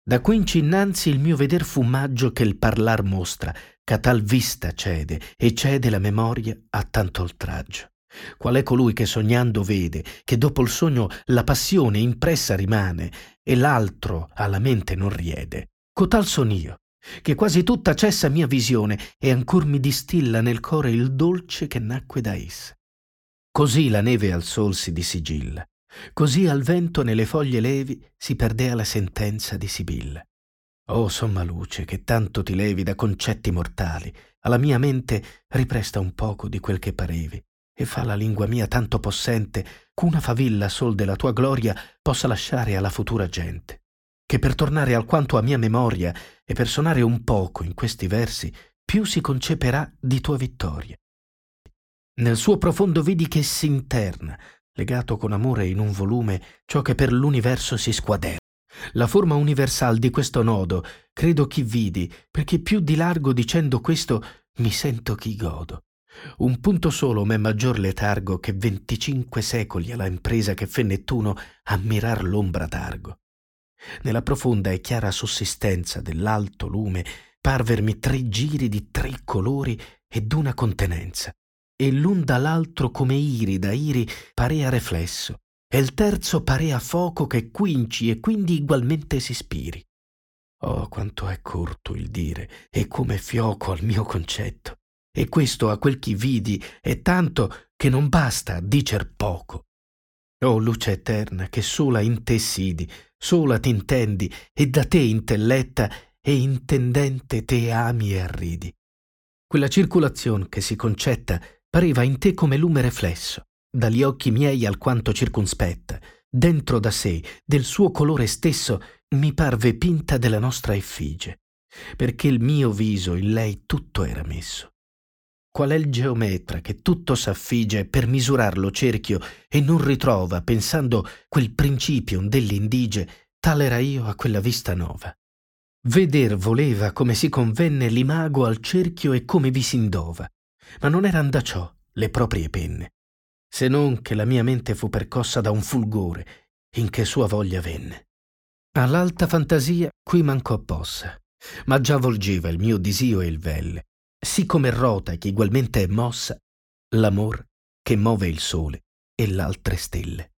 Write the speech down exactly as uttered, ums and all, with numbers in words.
Da quinci innanzi il mio veder fu maggio che il parlar mostra, ch'a tal vista cede, e cede la memoria a tanto oltraggio. Qual è colui che sognando vede, che dopo il sogno la passione impressa rimane, e l'altro alla mente non riede? Cotal son io, che quasi tutta cessa mia visione, e ancor mi distilla nel core il dolce che nacque da essa. Così la neve al sol si disigilla, così al vento nelle foglie levi si perdea la sentenza di Sibilla. Oh somma luce, che tanto ti levi da concetti mortali, alla mia mente ripresta un poco di quel che parevi, e fa la lingua mia tanto possente ch'una favilla sol della tua gloria possa lasciare alla futura gente, che per tornare alquanto a mia memoria e per sonare un poco in questi versi più si conceperà di tua vittoria. Nel suo profondo vidi che s'interna, legato con amore in un volume, ciò che per l'universo si squaderna. La forma universal di questo nodo credo chi vidi, perché più di largo dicendo questo mi sento chi godo. Un punto solo m'è maggior letargo che venticinque secoli alla impresa che fe Nettuno a mirar l'ombra d'argo. Nella profonda e chiara sussistenza dell'alto lume parvermi tre giri di tre colori e d'una contenenza, e l'un dall'altro come iri da iri parea reflesso, e il terzo parea foco che quinci e quindi igualmente si spiri. Oh, quanto è corto il dire, e come fioco al mio concetto, e questo a quel chi vidi è tanto che non basta a dicer poco. Oh, luce eterna, che sola in te sidi, sola t'intendi, e da te intelletta e intendente te ami e arridi. Quella circolazione che si concetta pareva in te come lume reflesso, dagli occhi miei alquanto circunspetta, dentro da sé, del suo colore stesso, mi parve pinta della nostra effigie, perché il mio viso in lei tutto era messo. Qual è il geometra che tutto s'affige per misurarlo cerchio e non ritrova, pensando quel principio dell'indige, tal era io a quella vista nova. Veder voleva come si convenne l'imago al cerchio e come vi s'indova, ma non eran da ciò le proprie penne, se non che la mia mente fu percossa da un fulgore in che sua voglia venne. All'alta fantasia qui mancò appossa, ma già volgeva il mio disio e il velle, sì come rota che igualmente è mossa l'amor che move il sole e l'altre stelle.